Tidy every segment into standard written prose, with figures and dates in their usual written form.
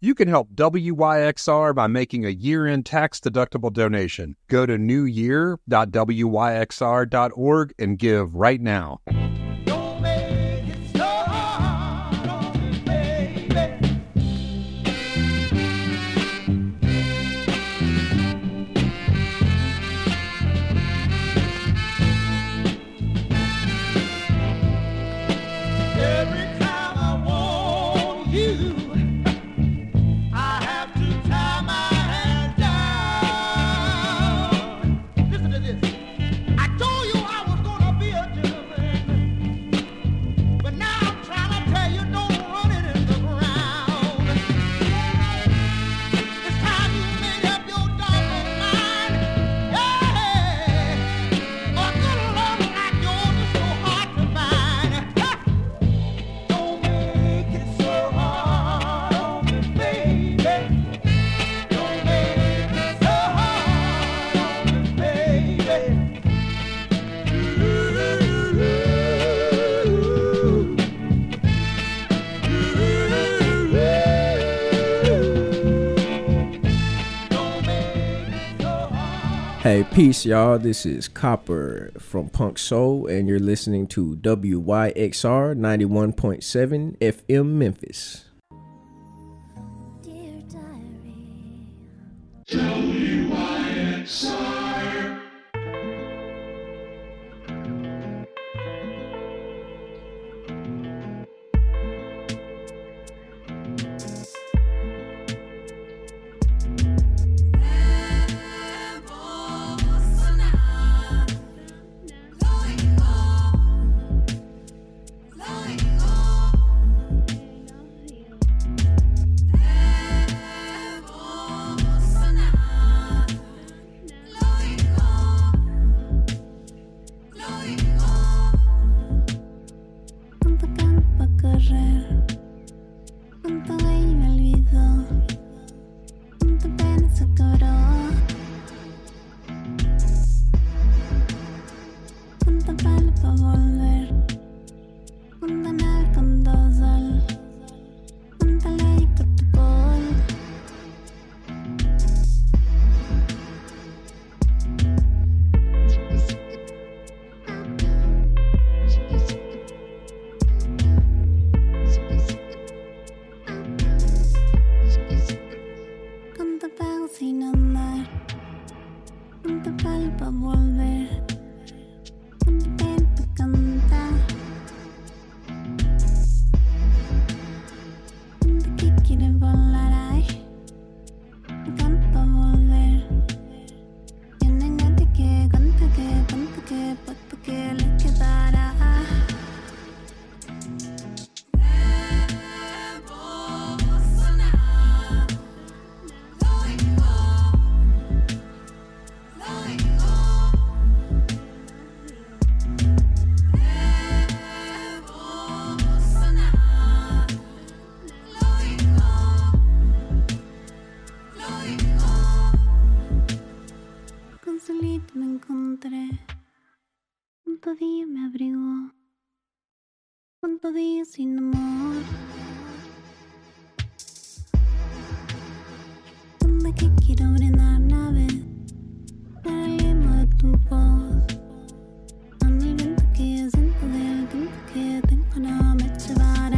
You can help WYXR by making a year-end tax-deductible donation. Go to newyear.wyxr.org and give right now. Don't make it so hard on me, baby. Every time I want you, I have to tie my hands down. Listen to this. I told you I was gonna be a gentleman, but now I'm trying to tell you don't run it in the ground. It's time you made up your doggone mind. Yeah, a good love like yours is so hard to find. Don't make it so hard on me, baby. Don't make it so hard on me, baby. Hey, peace, y'all. This is Copper from Punk Soul, and you're listening to WYXR 91.7 FM Memphis. Dear diary, cuánto campo a correr, cuánto güey me olvidó, cuánto pena se cobró, cuánto palo pa' volver, cuánta nave con dosal, cuánta ley y protocolo. Cuánto pago sin andar, cuánto palo pa' volver, cuánto pena pa' cantar, cuánto que quiere volar, ay, cuánto pa' volver. Y no hay nadie que cuánto que poco que le quedará. Con solito me encontré, cuánto día me abrigó, cuánto día sin amor, cuánto que quiero brindar nave para el limo de tu voz, cuando el viento que yo siento del tiempo que tengo no me llevará.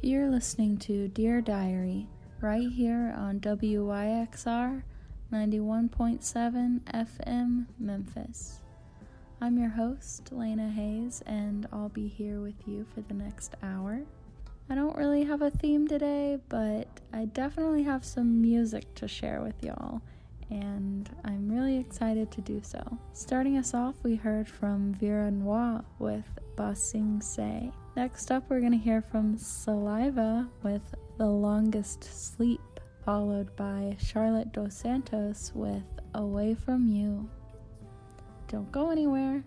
You're listening to Dear Diary, right here on WYXR 91.7 FM Memphis. I'm your host, Lena Hayes, and I'll be here with you for the next hour. I don't really have a theme today, but I definitely have some music to share with y'all, and I'm really excited to do so. Starting us off, we heard from Vera Noir with Ba Sing Se. Next up, we're going to hear from Saliva with The Longest Sleep, followed by Charlotte Dos Santos with Away From You. Don't go anywhere.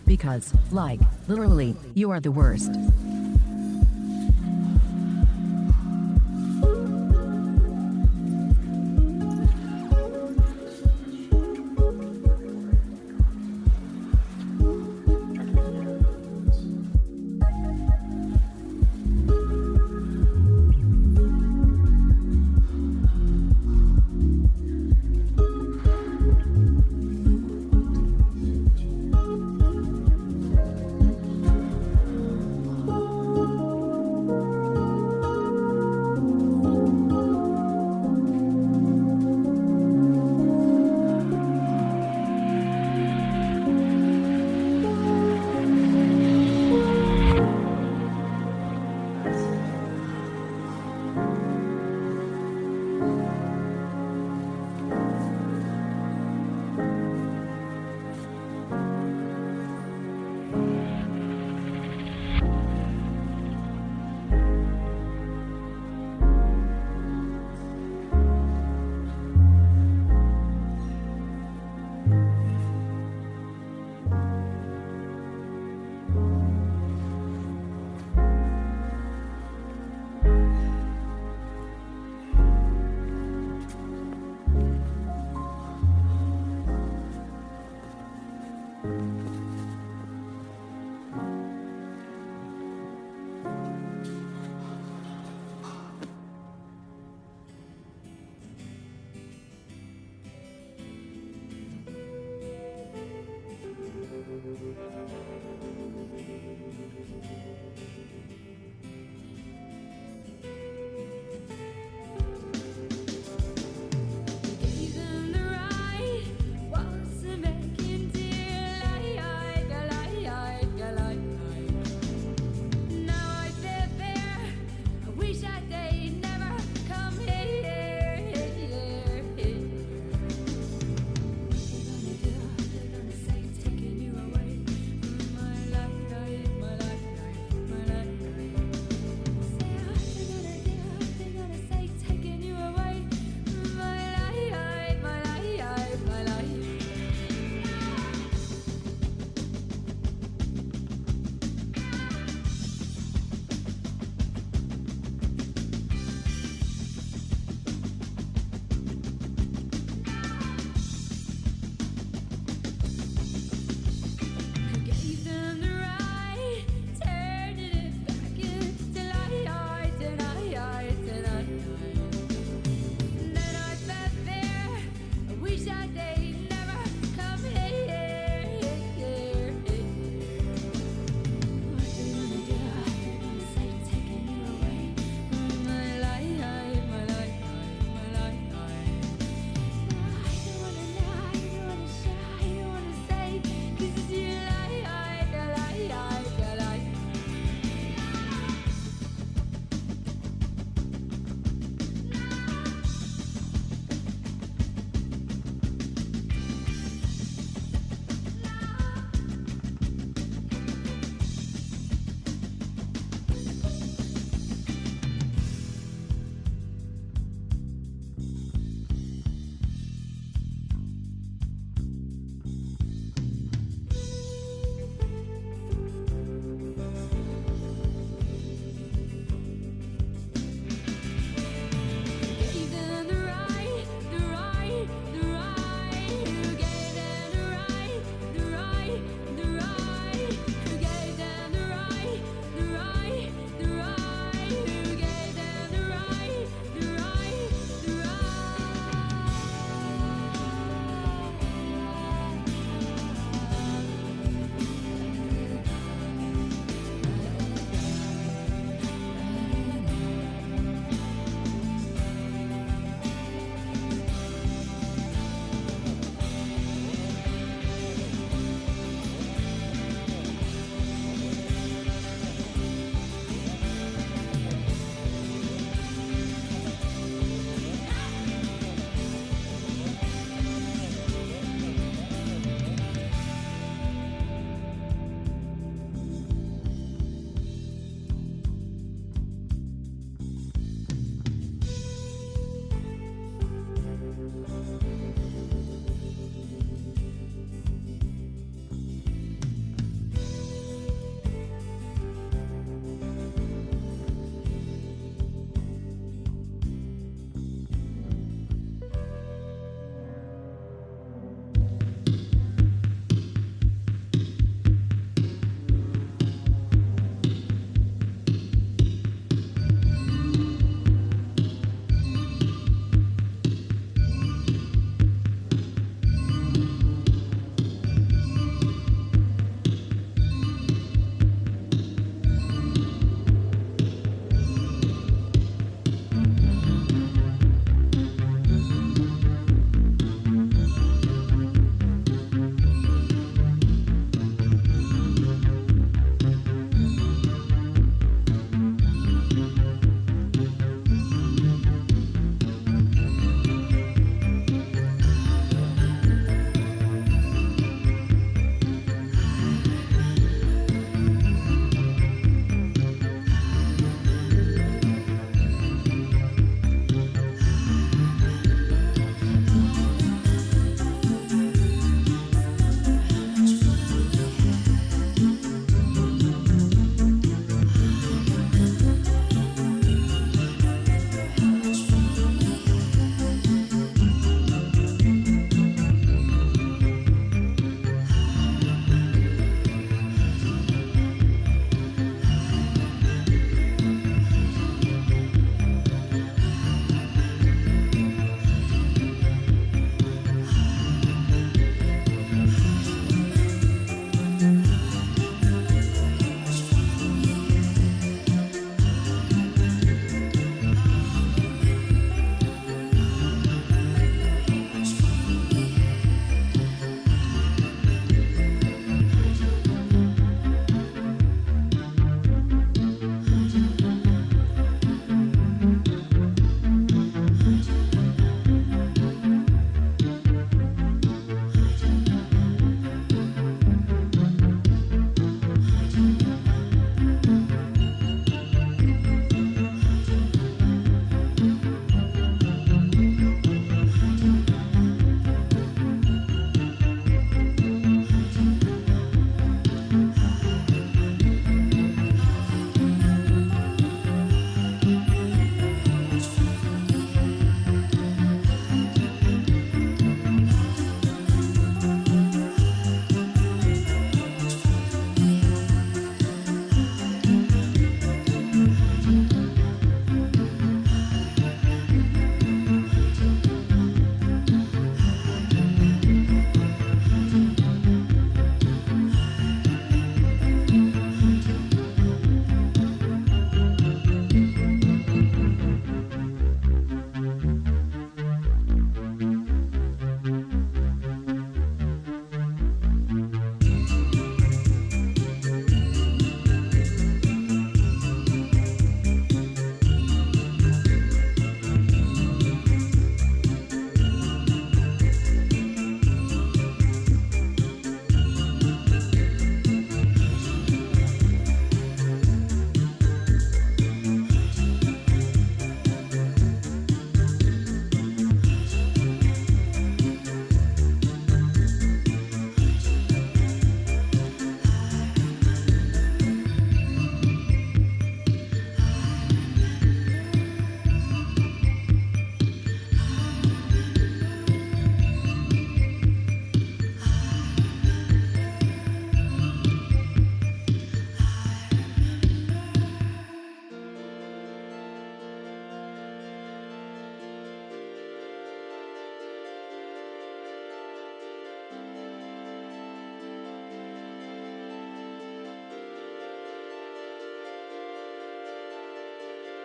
Because, like, literally, you are the worst.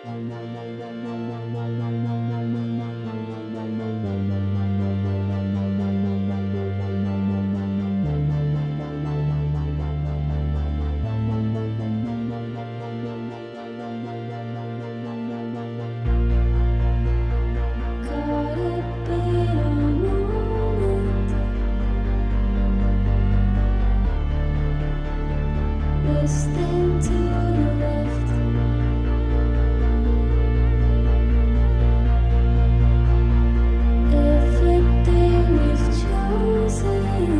Caught up in a moment, listening to the left. Everything we've chosen,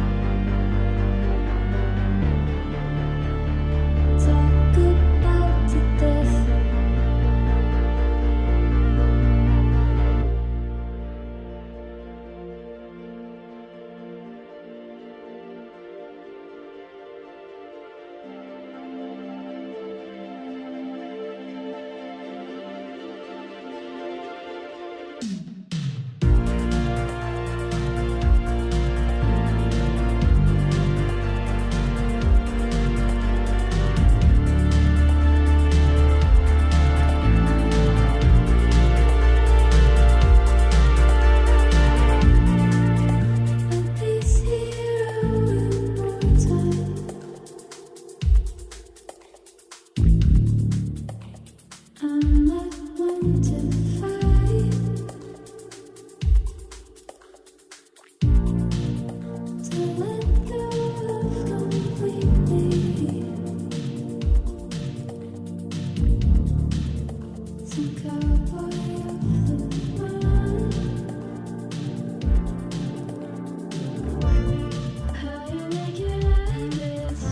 talk about to death. But this hero immortal, I'm not one to fight, to let go of completely. Some cowboy of the mind. How you make your habits,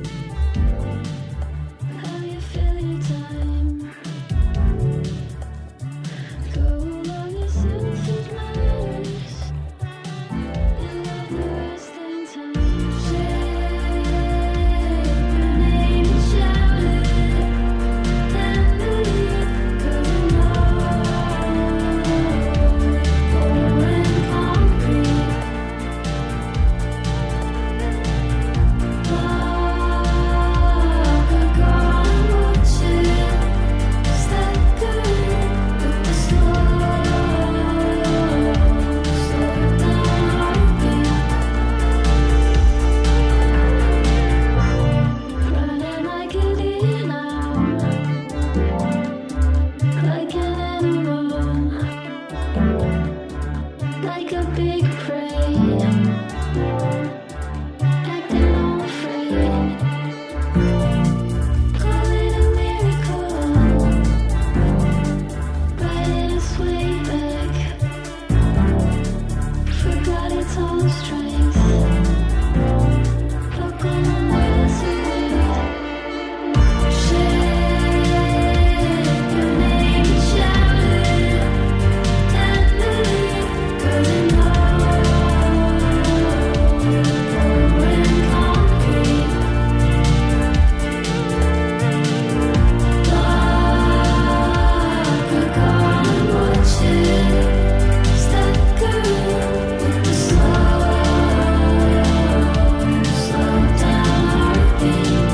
how you fill your time. Go along your selfish matters, and let the rest in time. Share your name and shout it tenderly, 'cause I know pouring concrete. Like a gone watching, staggering with the slow down heartbeat. Running like a deer now, like an animal, like a big prey, acting all afraid. Call it a miracle, riding its way back. Forgot its own strength. Look on the miles away. Share your name and shout it tenderly, 'cause I know pouring concrete. Like a gone watching, staggering with the slow down heartbeat.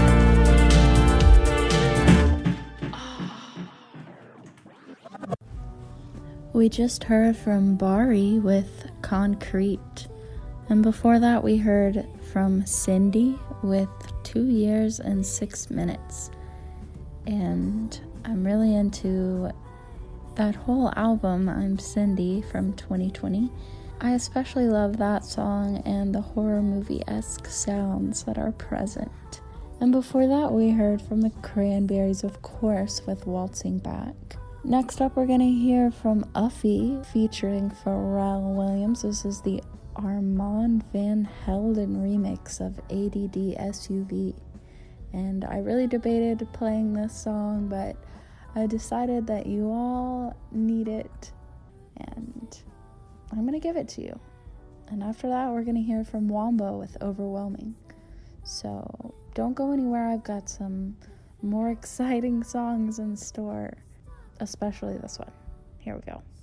We just heard from Bari with Concrete. And before that, we heard from Cindy with 2 years and 6 minutes. And I'm really into that whole album, I'm Cindy, from 2020. I especially love that song and the horror movie-esque sounds that are present. And before that, we heard from the Cranberries, of course, with Waltzing Back. Next up, we're going to hear from Uffy featuring Pharrell Williams. This is the Armand Van Helden remix of ADD SUV. And I really debated playing this song, but I decided that you all need it, and I'm going to give it to you. And after that, we're going to hear from Wombo with Overwhelming. So don't go anywhere. I've got some more exciting songs in store, especially this one. Here we go.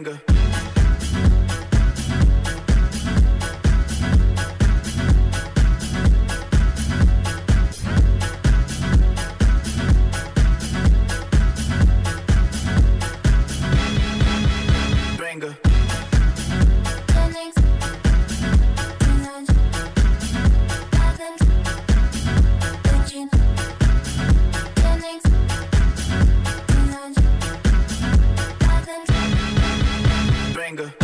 Banger. Banger. Banger.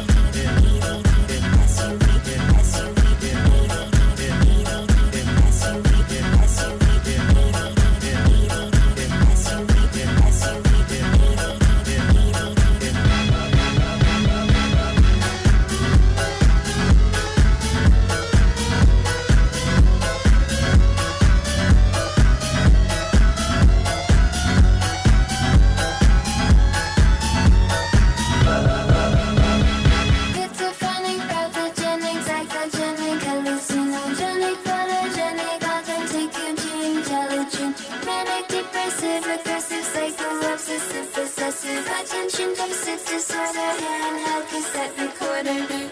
Schizophrenic, pathogenic, psychogenic, hallucinogenic, photogenic, authentic, Eugene, intelligent, manic, depressive, aggressive, psycho, obsessive, possessive, attention deficit disorder, handheld cassette recorder.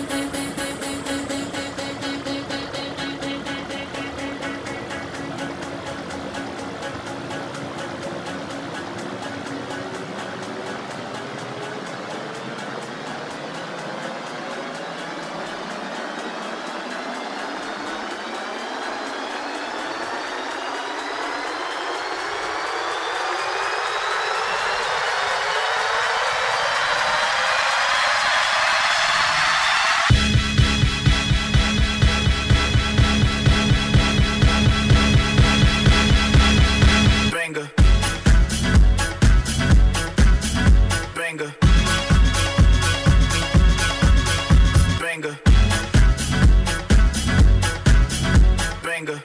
Banger. Banger. Banger. Banger.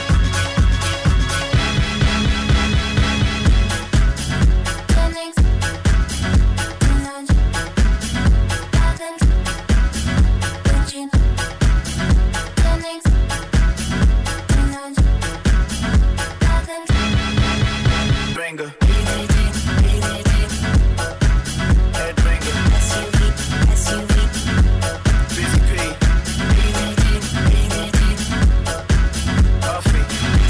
Banger. Headbanger. Busy P. Puffy.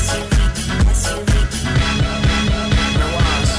Nawaz.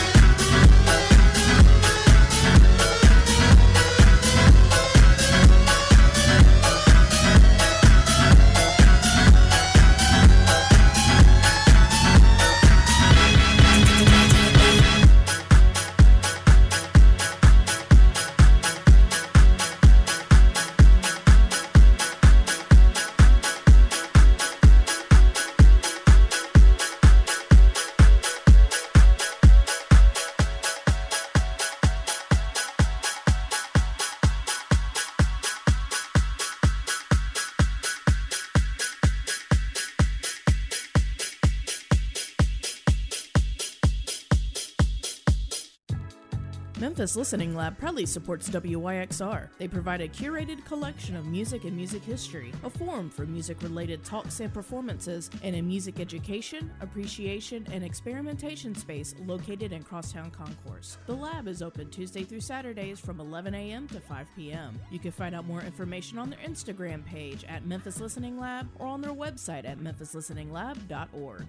Memphis Listening Lab proudly supports WYXR. They provide a curated collection of music and music history, a forum for music-related talks and performances, and a music education, appreciation, and experimentation space located in Crosstown Concourse. The lab is open Tuesday through Saturdays from 11 a.m. to 5 p.m. You can find out more information on their Instagram page at Memphis Listening Lab or on their website at memphislisteninglab.org.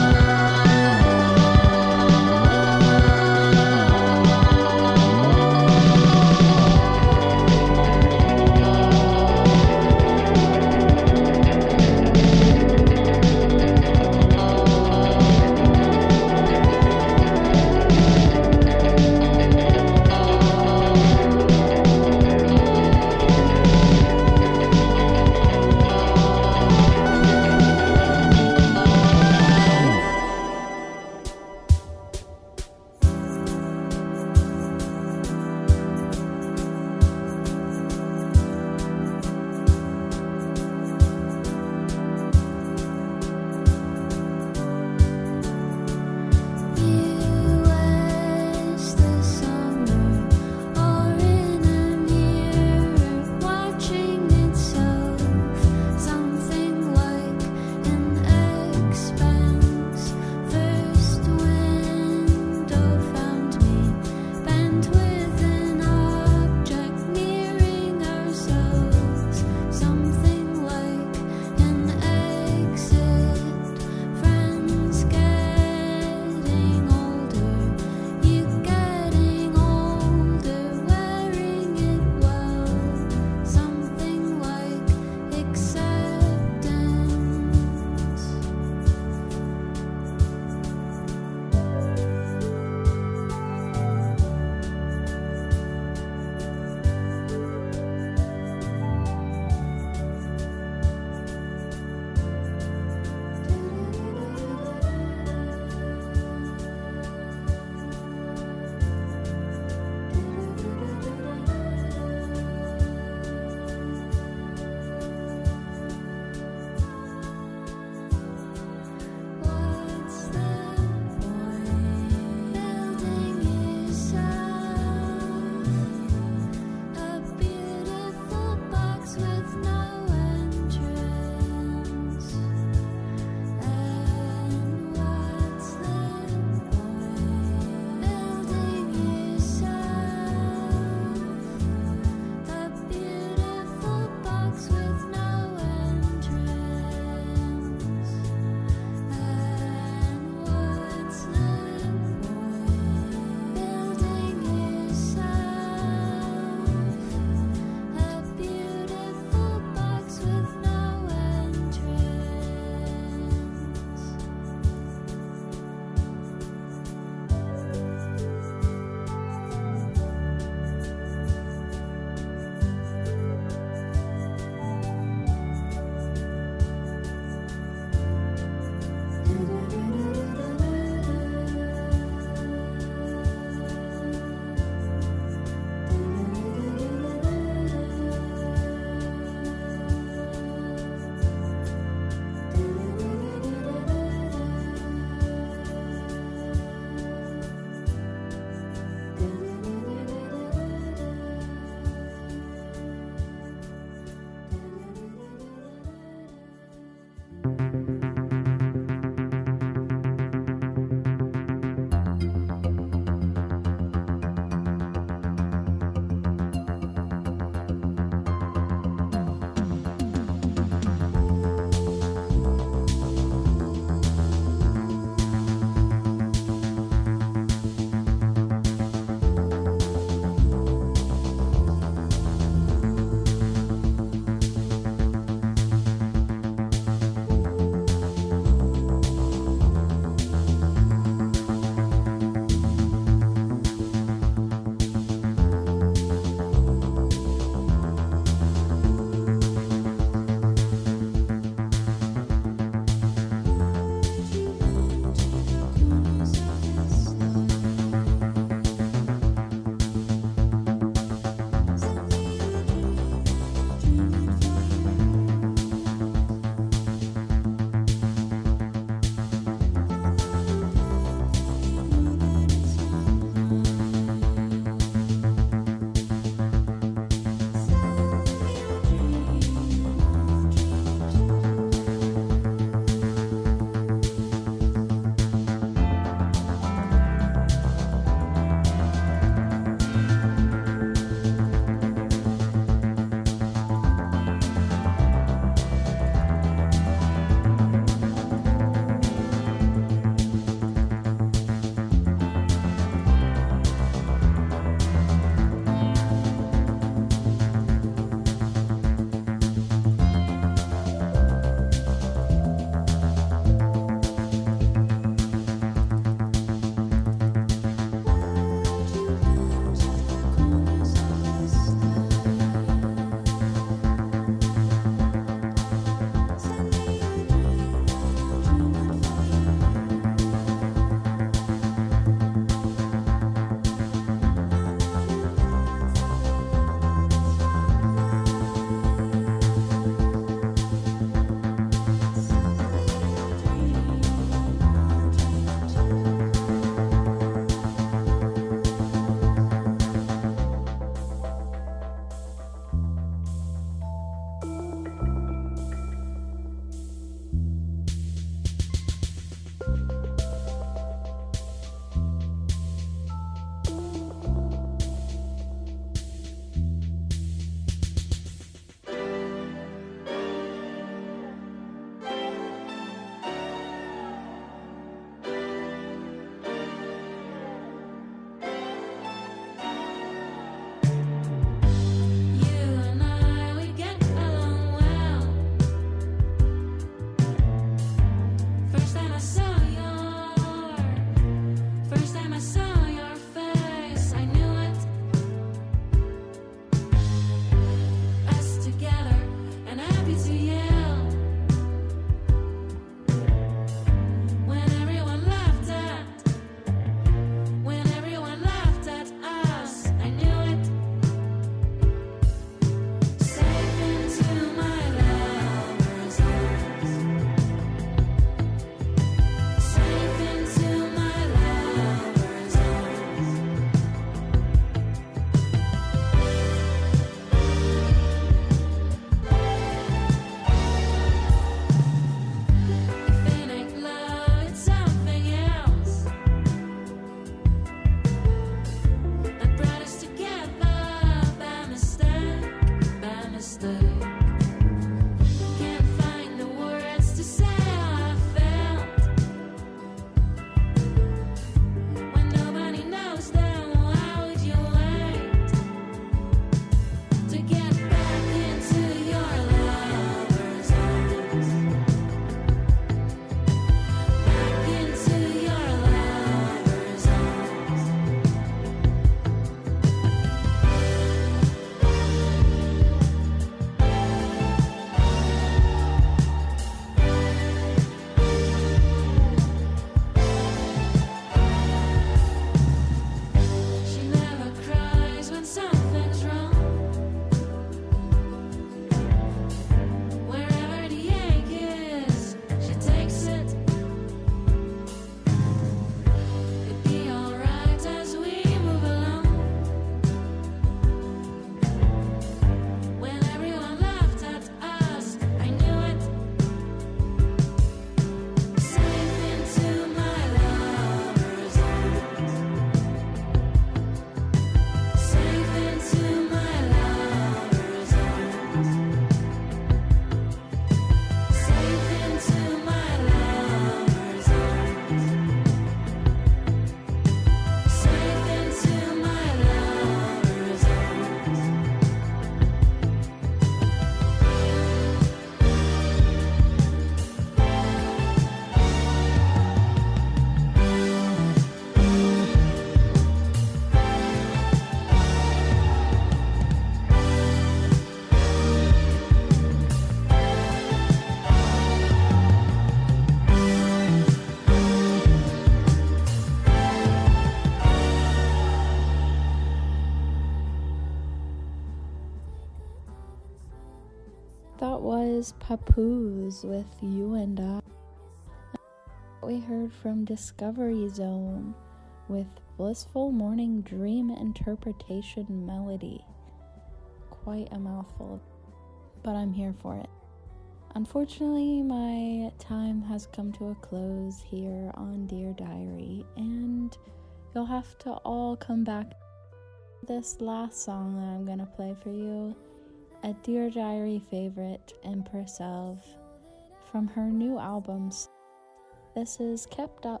was Papoose with You and I. We heard from Discovery Zone with Blissful Morning Dream Interpretation Melody. Quite a mouthful, but I'm here for it. Unfortunately, my time has come to a close here on Dear Diary, and you'll have to all come back. This last song that I'm gonna play for you, a Dear Diary favorite, Empress of, from her new albums. This is Kept Up.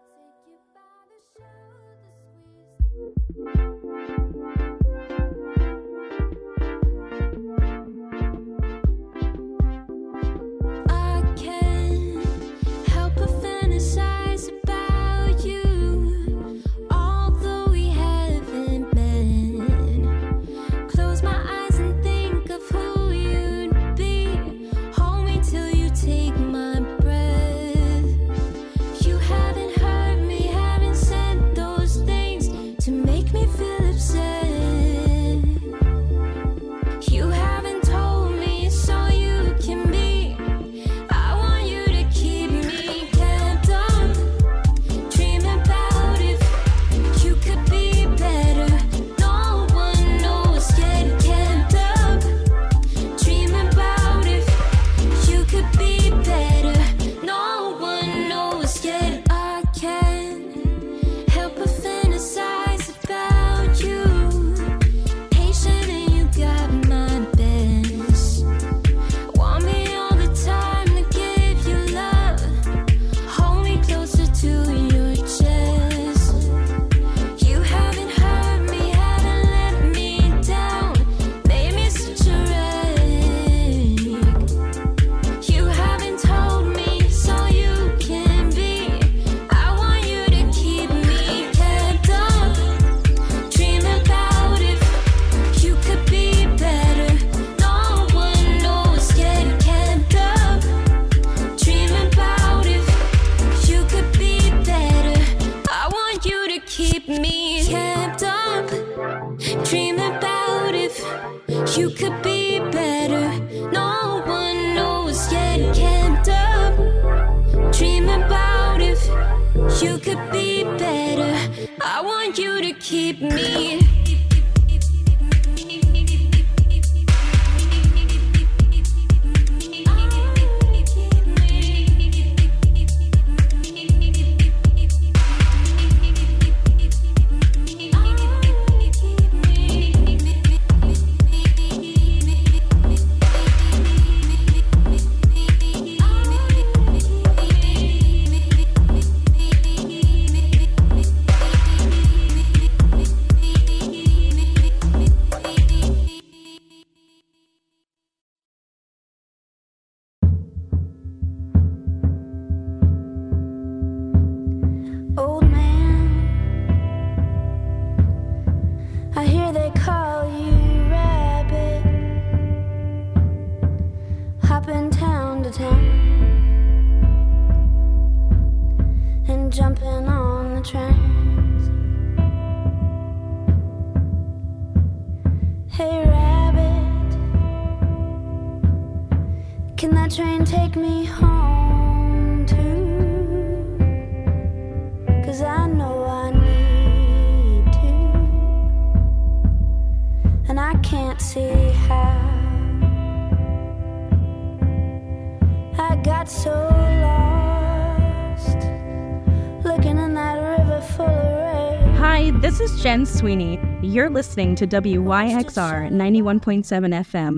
I can't help but fantasize about you, although we haven't met. Close my eyes and think of who you'd be. Hold me till you take my breath. You haven't hurt me, haven't said those things to make me feel upset. You haven't told me so you can be. I want you to keep me kept up. Dream about if you could be better. No one knows yet. Kept up. Dream about if you could be better. No one knows yet. I can't help but fantasize about you. Patient and you got my best. Want me all the time to give you love. Hold me closer to your chest. You haven't hurt me, haven't let me down. Made me such a wreck. You haven't told me so you can be. I want you to keep me kept up. Dream about if you could be better. No one knows yet. Kept up. Dream about if you could be better. I want you to keep me kept up. Dream about if you could be better. No one knows yet. Kept up. Dream about if you could be better. I want you to keep me. Old man, I hear they call you Rabbit, hopping town to town and jumping on the trains. Hey Rabbit, can that train take me home too? 'Cause I know I need to, and I can't see how. I got so lost looking in that river full of rain. Hi, this is Jen Sweeney. You're listening to WYXR 91.7 FM,